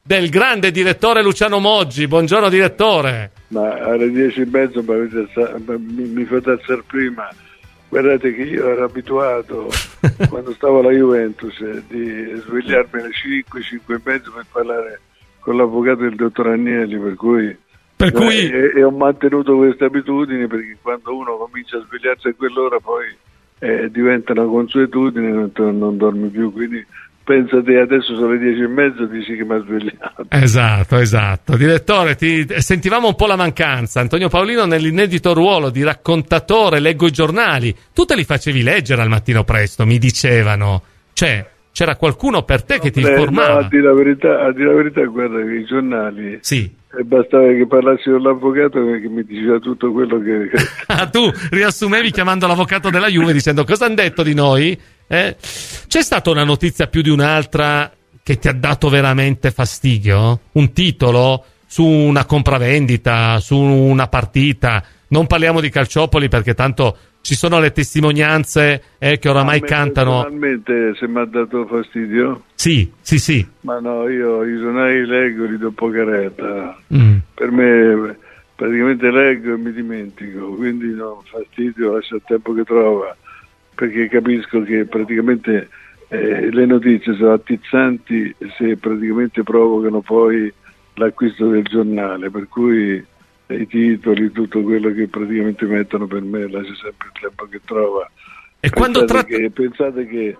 del grande direttore Luciano Moggi. Buongiorno direttore. Ma alle 10:30 mi fate alzare prima. Guardate che io ero abituato quando stavo alla Juventus di svegliarmi alle 5:30 per parlare con l'avvocato del dottor Agnelli, per cui e ho mantenuto queste abitudini, perché quando uno comincia a svegliarsi a quell'ora poi diventa una consuetudine, non dormi più, quindi pensate, adesso sono le 10:30, dici che mi ha svegliato. Esatto. Direttore, ti sentivamo un po' la mancanza. Antonio Paolino nell'inedito ruolo di raccontatore, leggo i giornali. Tu te li facevi leggere al mattino presto, mi dicevano. Cioè, c'era qualcuno per te che ti informava? No, a dire la verità, guarda che i giornali... Sì. Bastava che parlassi con l'avvocato che mi diceva tutto quello che... Tu riassumevi chiamando l'avvocato della Juve dicendo cosa hanno detto di noi? C'è stata una notizia più di un'altra che ti ha dato veramente fastidio? Un titolo su una compravendita, su una partita? Non parliamo di Calciopoli perché tanto ci sono le testimonianze che oramai cantano. Personalmente se mi ha dato fastidio? Sì. Ma no, io i giornali leggo, li do poca retta. Per me praticamente leggo e mi dimentico, quindi no, fastidio, lascia il tempo che trova, perché capisco che praticamente le notizie sono attizzanti se praticamente provocano poi l'acquisto del giornale, per cui i titoli, tutto quello che praticamente mettono, per me lascia sempre il tempo che trova. E pensate che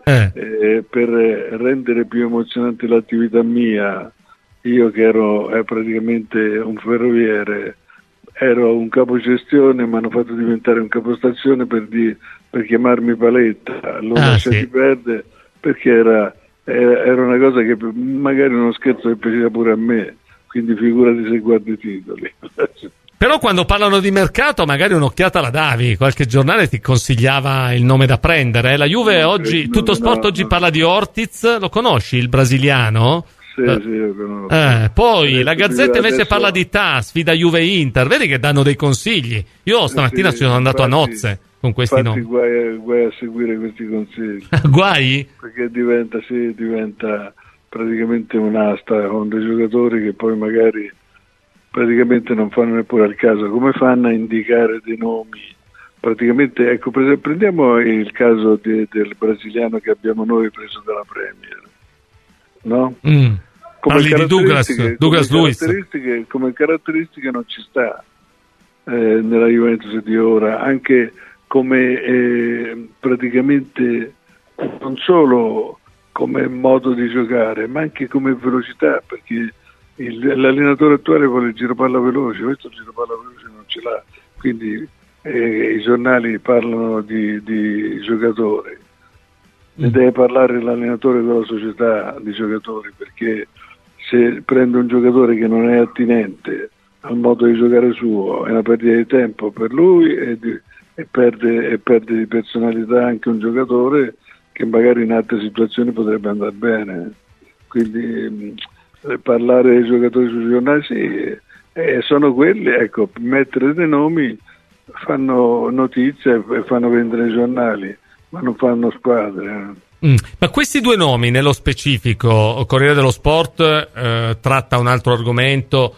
per rendere più emozionante l'attività mia, io che ero praticamente un ferroviere, ero un capogestione, mi hanno fatto diventare un capostazione per chiamarmi Paletta. Allora lasciati perdere, perché era una cosa che magari uno scherzo che piaceva pure a me, quindi figurati se guardi i titoli. Però quando parlano di mercato magari un'occhiata la davi, qualche giornale ti consigliava il nome da prendere. La Juve oggi, Tutto Sport oggi parla di Ortiz, lo conosci, il brasiliano? Sì, lo conosco. Poi la Gazzetta invece parla di sfida Juve-Inter, vedi che danno dei consigli. Io stamattina ci sono andato a nozze con questi nomi. Guai a seguire questi consigli. Guai? Perché diventa praticamente un'asta con dei giocatori che poi magari praticamente non fanno neppure al caso. Come fanno a indicare dei nomi? Praticamente, ecco, prendiamo il caso del brasiliano che abbiamo noi preso dalla Premier, no? Parli di Douglas Luiz. Come caratteristiche non ci sta nella Juventus di ora, anche come praticamente non solo come modo di giocare, ma anche come velocità, perché l'allenatore attuale vuole il giro palla veloce, questo il giro palla veloce non ce l'ha, quindi i giornali parlano di giocatori, ne deve parlare l'allenatore con la società di giocatori, perché se prende un giocatore che non è attinente al modo di giocare suo è una perdita di tempo per lui e perde di personalità anche un giocatore che magari in altre situazioni potrebbe andare bene. Quindi parlare dei giocatori sui giornali sono quelli, ecco, mettere dei nomi fanno notizia e fanno vendere i giornali, ma non fanno squadre. Ma questi due nomi nello specifico, Corriere dello Sport tratta un altro argomento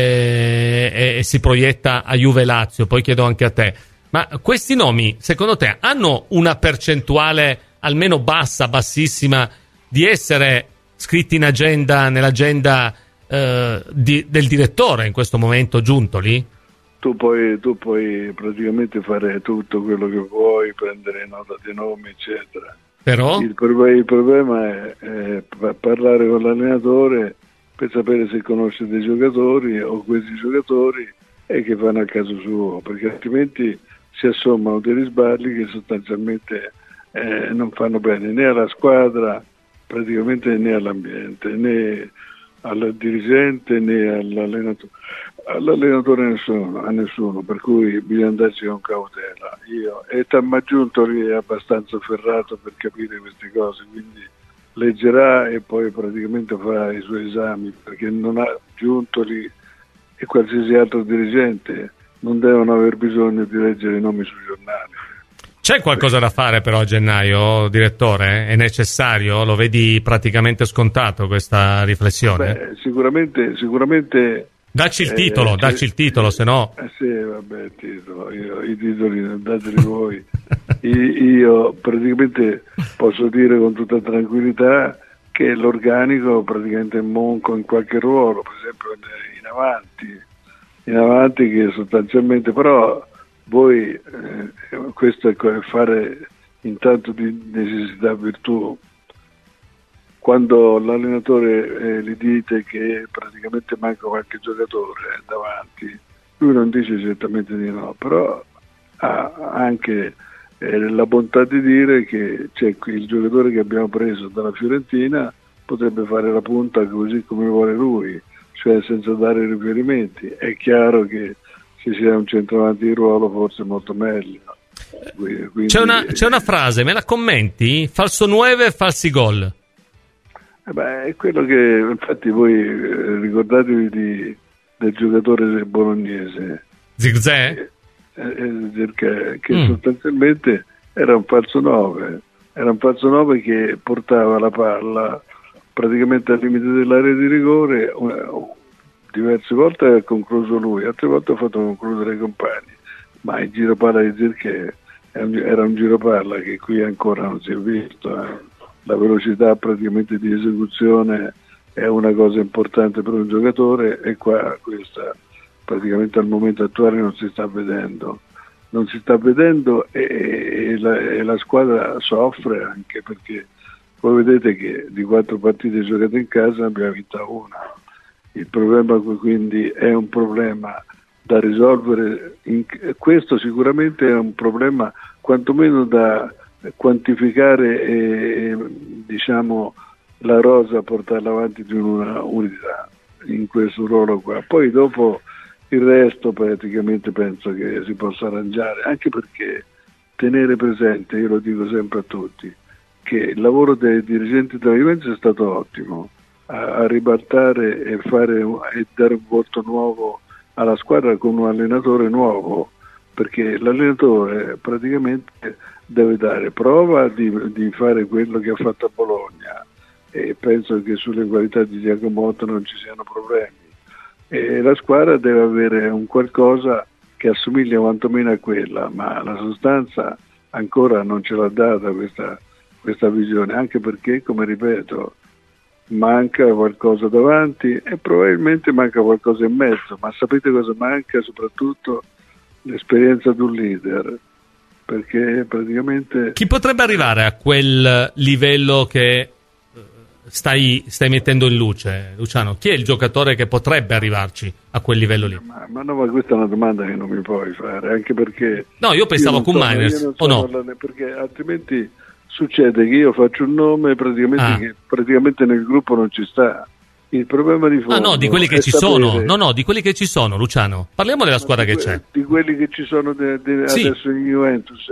e si proietta a Juve Lazio, poi chiedo anche a te, ma questi nomi secondo te hanno una percentuale almeno bassissima di essere scritti nell'agenda del direttore in questo momento giunto lì? Tu puoi praticamente fare tutto quello che vuoi, prendere nota dei nomi, eccetera. Però? Il problema è parlare con l'allenatore per sapere se conosce dei giocatori o questi giocatori e che fanno a caso suo, perché altrimenti si assommano dei risballi che sostanzialmente non fanno bene né alla squadra, praticamente né all'ambiente, né al dirigente né all'allenatore a nessuno, per cui bisogna andarci con cautela. E Tamaggiunto lì è abbastanza ferrato per capire queste cose, quindi leggerà e poi praticamente farà i suoi esami, perché non ha Giuntoli e qualsiasi altro dirigente non devono aver bisogno di leggere i nomi sui giornali. C'è qualcosa da fare però a gennaio, direttore? È necessario? Lo vedi praticamente scontato questa riflessione? Beh, sicuramente. Dacci il titolo, se no. Sì, vabbè, il titolo. I titoli dateli voi. Io praticamente posso dire con tutta tranquillità che l'organico praticamente è monco in qualche ruolo, per esempio in avanti che sostanzialmente, però voi questo è fare intanto di necessità virtù. Quando l'allenatore gli dite che praticamente manca qualche giocatore davanti, lui non dice certamente di no, però ha anche la bontà di dire che c'è il giocatore che abbiamo preso dalla Fiorentina potrebbe fare la punta così come vuole lui, cioè senza dare riferimenti. È chiaro che se c'è un centravanti di ruolo forse è molto meglio. Quindi, c'è una frase, me la commenti? Falso 9, falsi gol. È quello che infatti voi ricordatevi del giocatore bolognese Zirkzee? Che sostanzialmente era un falso 9 che portava la palla praticamente al limite dell'area di rigore. Diverse volte ha concluso lui, altre volte ha fatto concludere i compagni, ma il giro palla di Zirkzee era un giro palla che qui ancora non si è visto. La velocità praticamente di esecuzione è una cosa importante per un giocatore e qua questa praticamente al momento attuale non si sta vedendo e la squadra soffre anche perché voi vedete che di 4 partite giocate in casa abbiamo vinta una. Il problema quindi è un problema da risolvere, questo sicuramente è un problema quantomeno da quantificare e diciamo la rosa portarla avanti di una unità in questo ruolo qua. Poi dopo il resto praticamente penso che si possa arrangiare, anche perché tenere presente, io lo dico sempre a tutti, che il lavoro dei dirigenti della Juventus è stato ottimo a ribaltare e dare un volto nuovo alla squadra con un allenatore nuovo, perché l'allenatore praticamente deve dare prova di fare quello che ha fatto a Bologna e penso che sulle qualità di Giacomotto non ci siano problemi e la squadra deve avere un qualcosa che assomiglia quantomeno a quella, ma la sostanza ancora non ce l'ha data questa visione, anche perché, come ripeto, manca qualcosa davanti e probabilmente manca qualcosa in mezzo, ma sapete cosa manca? Soprattutto l'esperienza di un leader, perché praticamente... Chi potrebbe arrivare a quel livello che stai mettendo in luce, Luciano? Chi è il giocatore che potrebbe arrivarci a quel livello lì? Ma questa è una domanda che non mi puoi fare, anche perché... No, io pensavo con Miners, o no? Perché altrimenti succede che io faccio un nome che praticamente nel gruppo non ci sta. Il problema di fondo... no, di quelli che ci sono. No, di quelli che ci sono, Luciano. Parliamo della squadra che c'è. Di quelli che ci sono sì. Adesso in Juventus,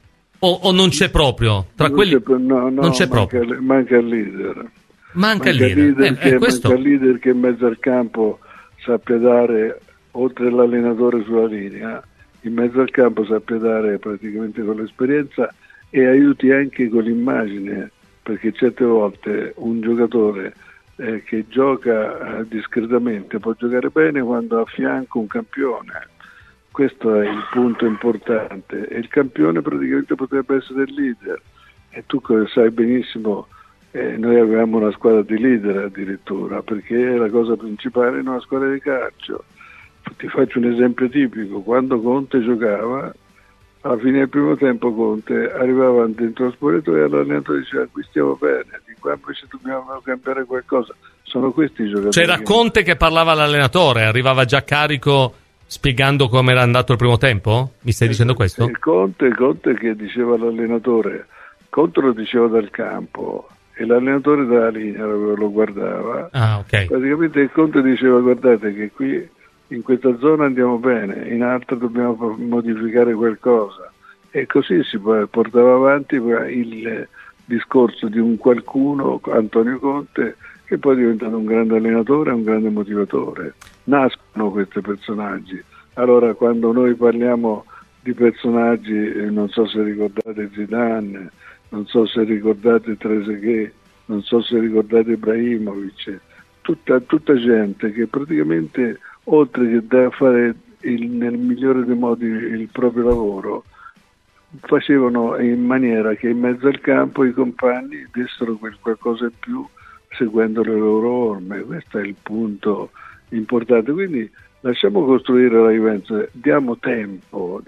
O non c'è proprio? Tra quelli non c'è proprio. Manca il leader. Manca il leader. Manca il leader che in mezzo al campo sappia dare, oltre all'allenatore sulla linea, in mezzo al campo sappia dare praticamente con l'esperienza e aiuti anche con l'immagine, perché certe volte un giocatore che gioca discretamente può giocare bene quando ha a fianco un campione. Questo è il punto importante e il campione praticamente potrebbe essere il leader e tu sai benissimo, noi avevamo una squadra di leader addirittura, perché è la cosa principale in una squadra di calcio. Ti faccio un esempio tipico: quando Conte giocava, alla fine del primo tempo Conte arrivava dentro lo spogliatoio e l'allenatore diceva: qui stiamo bene, di qua invece dobbiamo cambiare qualcosa. Sono questi i giocatori. C'era Conte che parlava all'allenatore, arrivava già carico spiegando come era andato il primo tempo? Mi stai dicendo questo? Il Conte che diceva all'allenatore, Conte lo diceva dal campo e l'allenatore dalla linea lo guardava. Ok. Praticamente il Conte diceva: guardate che qui in questa zona andiamo bene, in altra dobbiamo modificare qualcosa, e così si portava avanti il discorso di un qualcuno, Antonio Conte, che poi è diventato un grande allenatore e un grande motivatore. Nascono questi personaggi. Allora quando noi parliamo di personaggi, non so se ricordate Zidane, non so se ricordate Trezeguet, non so se ricordate Ibrahimovic, tutta gente che praticamente, oltre che da fare nel migliore dei modi il proprio lavoro, facevano in maniera che in mezzo al campo i compagni dessero qualcosa in più seguendo le loro orme. Questo è il punto importante. Quindi lasciamo costruire la Juventus, diamo tempo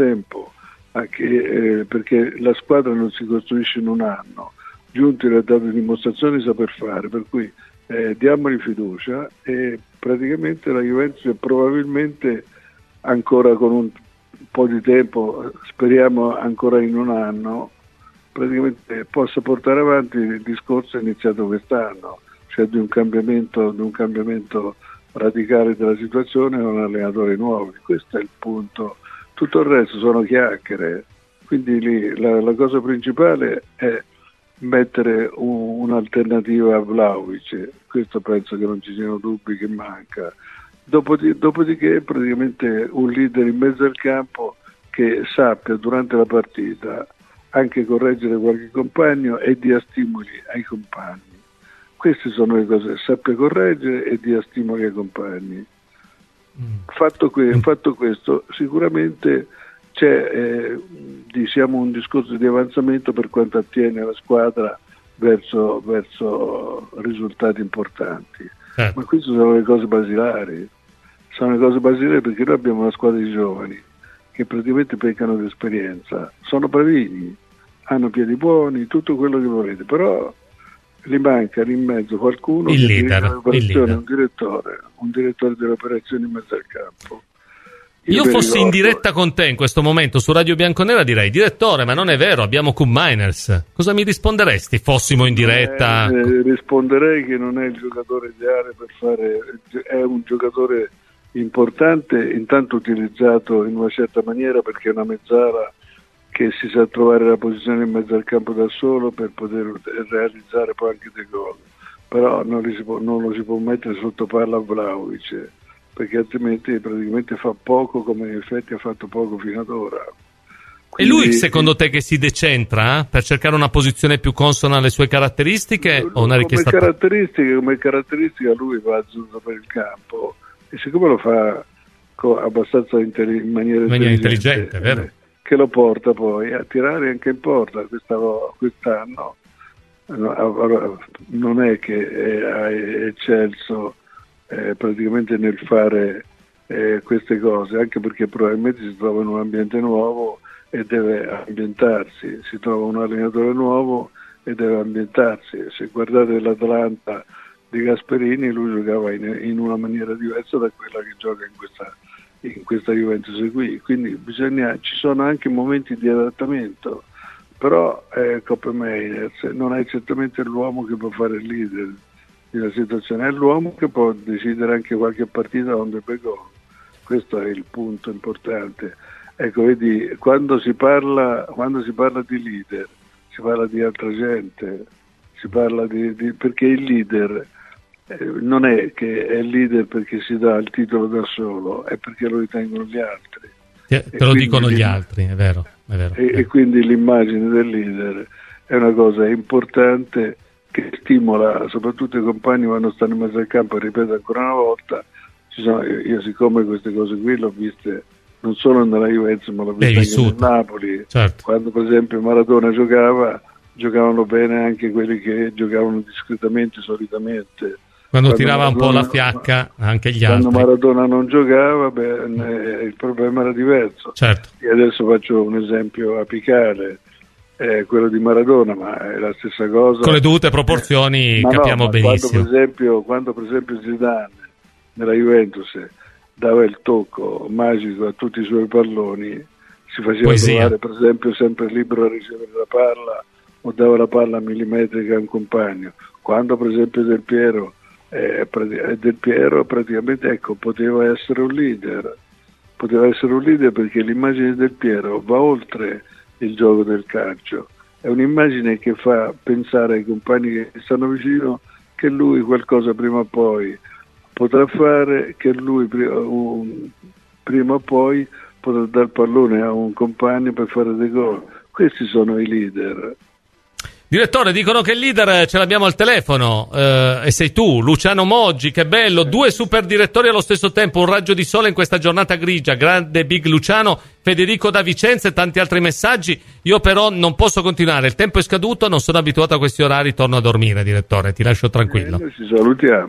anche, perché la squadra non si costruisce in un anno. Giunti ha dato dimostrazioni di saper fare, per cui diamogli fiducia, e praticamente la Juventus probabilmente ancora con un po' di tempo, speriamo ancora in un anno, praticamente possa portare avanti il discorso iniziato quest'anno, cioè di un cambiamento radicale della situazione con allenatori nuovi. Questo è il punto. Tutto il resto sono chiacchiere, quindi lì la cosa principale è mettere un'alternativa a Vlahovic. Questo penso che non ci siano dubbi che manca. Dopodiché praticamente un leader in mezzo al campo che sappia durante la partita anche correggere qualche compagno e dia stimoli ai compagni. Queste sono le cose, sappia correggere e dia stimoli ai compagni. Fatto questo, sicuramente c'è diciamo un discorso di avanzamento per quanto attiene la squadra verso risultati importanti. Ma queste sono le cose basilari. Perché noi abbiamo una squadra di giovani che praticamente peccano di esperienza, sono bravini, hanno piedi buoni, tutto quello che volete, però gli manca in mezzo qualcuno il che leader, dirige l'operazione, un direttore delle operazioni in mezzo al campo. Io fossi in diretta con te in questo momento su Radio Bianconera direi: direttore, ma non è vero, abbiamo Koop Meiners. Cosa mi risponderesti fossimo in diretta? Risponderei che non è il giocatore ideale per fare, è un giocatore importante, intanto utilizzato in una certa maniera perché è una mezzala che si sa trovare la posizione in mezzo al campo da solo per poter realizzare poi anche dei gol, però non lo si può mettere sotto palla a Vlahovic, perché altrimenti praticamente fa poco, come in effetti ha fatto poco fino ad ora. Quindi, e lui secondo te che si decentra per cercare una posizione più consona alle sue caratteristiche o una richiesta? Come caratteristica lui va azzurro per il campo e siccome lo fa abbastanza in maniera intelligente, vero? Che lo porta poi a tirare anche in porta. Quest'anno non è che ha eccelso praticamente nel fare queste cose, anche perché probabilmente si trova in un ambiente nuovo e deve ambientarsi, si trova un allenatore nuovo e deve ambientarsi. Se guardate l'Atalanta di Gasperini, lui giocava in una maniera diversa da quella che gioca in questa Juventus qui, quindi ci sono anche momenti di adattamento, però Koop Meiners non è certamente l'uomo che può fare il leader di una situazione, è l'uomo che può decidere anche qualche partita on the gol. Questo è il punto importante. Ecco, vedi, quando si parla di leader si parla di altra gente, si parla perché il leader non è che è il leader perché si dà il titolo da solo, è perché lo ritengono gli altri. Te lo dicono gli altri, è vero. E quindi l'immagine del leader è una cosa importante che stimola soprattutto i compagni quando stanno in mezzo al campo. E ripeto ancora una volta, io siccome queste cose qui l'ho viste non solo nella Juventus ma l'ho vista anche nel Napoli, certo. Quando per esempio Maradona giocavano bene anche quelli che giocavano discretamente solitamente. Quando tirava un po' la fiacca anche gli altri. Quando Maradona non giocava, il problema era diverso. Certo. E adesso faccio un esempio apicale, quello di Maradona, ma è la stessa cosa. Con le dovute proporzioni capiamo benissimo. Quando per esempio Zidane nella Juventus dava il tocco magico a tutti i suoi palloni, si faceva trovare per esempio sempre libero a ricevere la palla o dava la palla millimetrica a un compagno. Quando per esempio Del Piero praticamente poteva essere un leader perché l'immagine Del Piero va oltre il gioco del calcio, è un'immagine che fa pensare ai compagni che stanno vicino che lui qualcosa prima o poi potrà fare, che lui prima o poi poter dare il pallone a un compagno per fare dei gol. Questi sono i leader. Direttore, dicono che il leader ce l'abbiamo al telefono, e sei tu, Luciano Moggi, che bello, 2 super direttori allo stesso tempo, un raggio di sole in questa giornata grigia, grande Big Luciano, Federico da Vicenza e tanti altri messaggi. Io però non posso continuare, il tempo è scaduto, non sono abituato a questi orari, torno a dormire, direttore, ti lascio tranquillo. Noi ci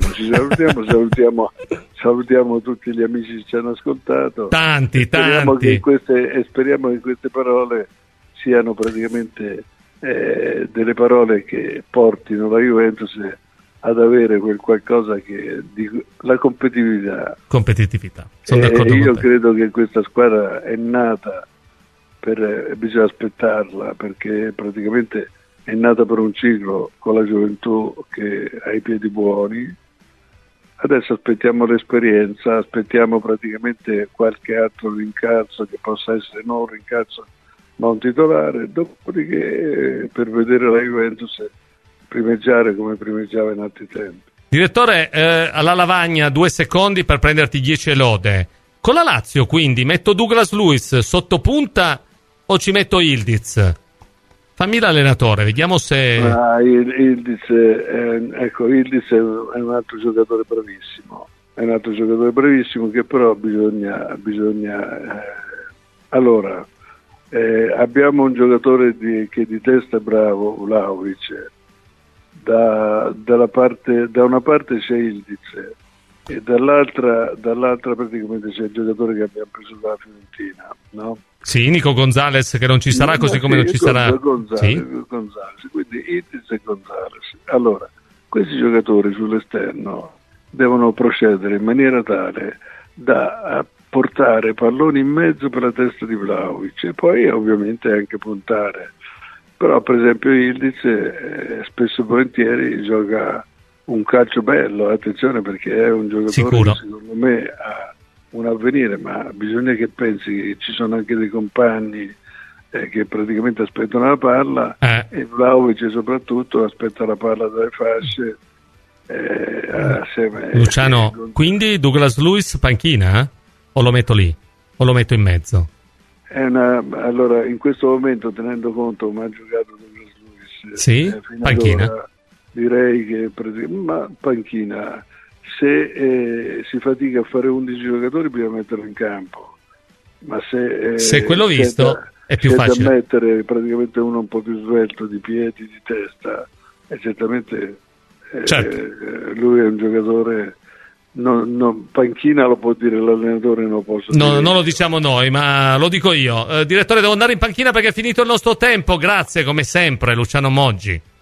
salutiamo tutti gli amici che ci hanno ascoltato. Tanti. Speriamo che queste parole siano praticamente delle parole che portino la Juventus ad avere quel qualcosa che la competitività. Sono d'accordo io con te. credo che questa squadra è nata bisogna aspettarla, perché praticamente è nata per un ciclo con la gioventù che ha i piedi buoni. Adesso aspettiamo l'esperienza, aspettiamo praticamente qualche altro rincalzo che possa essere non un rincalzo ma un titolare, dopodiché per vedere la Juventus primeggiare come primeggiava in altri tempi. Direttore, alla lavagna 2 secondi per prenderti 10 lode. Con la Lazio quindi metto Douglas Luiz sotto punta o ci metto Ildiz? Fammi l'allenatore, vediamo se... Ildiz è un altro giocatore bravissimo, che però bisogna allora abbiamo un giocatore che di testa è bravo, Vlahovic, da una parte c'è Ildiz e dall'altra praticamente c'è il giocatore che abbiamo preso dalla Fiorentina, no? Sì, Nico Gonzalez, che non ci sarà, così come non ci sarà Gonzalez, quindi Ildiz e Gonzalez. Allora, questi giocatori sull'esterno devono procedere in maniera tale da portare palloni in mezzo per la testa di Vlahovic e poi ovviamente anche puntare. Però per esempio Ildiz spesso e volentieri gioca un calcio bello, attenzione, perché è un giocatore sicuro. Che secondo me ha un avvenire, ma bisogna che pensi che ci sono anche dei compagni che praticamente aspettano la palla e Vlahovic soprattutto aspetta la palla dalle fasce assieme. Luciano, quindi Douglas Luiz panchina? O lo metto lì? O lo metto in mezzo? Allora, in questo momento, tenendo conto come ha giocato Douglas Luiz, sì, panchina. Direi che panchina. Se si fatica a fare 11 giocatori bisogna metterlo in campo, ma se quello visto è più facile da mettere praticamente uno un po' più svelto di piedi, di testa, e certamente lui è un giocatore. Panchina lo può dire l'allenatore, non lo posso dire. Non lo diciamo noi, ma lo dico io. Direttore, devo andare in panchina perché è finito il nostro tempo. Grazie come sempre, Luciano Moggi.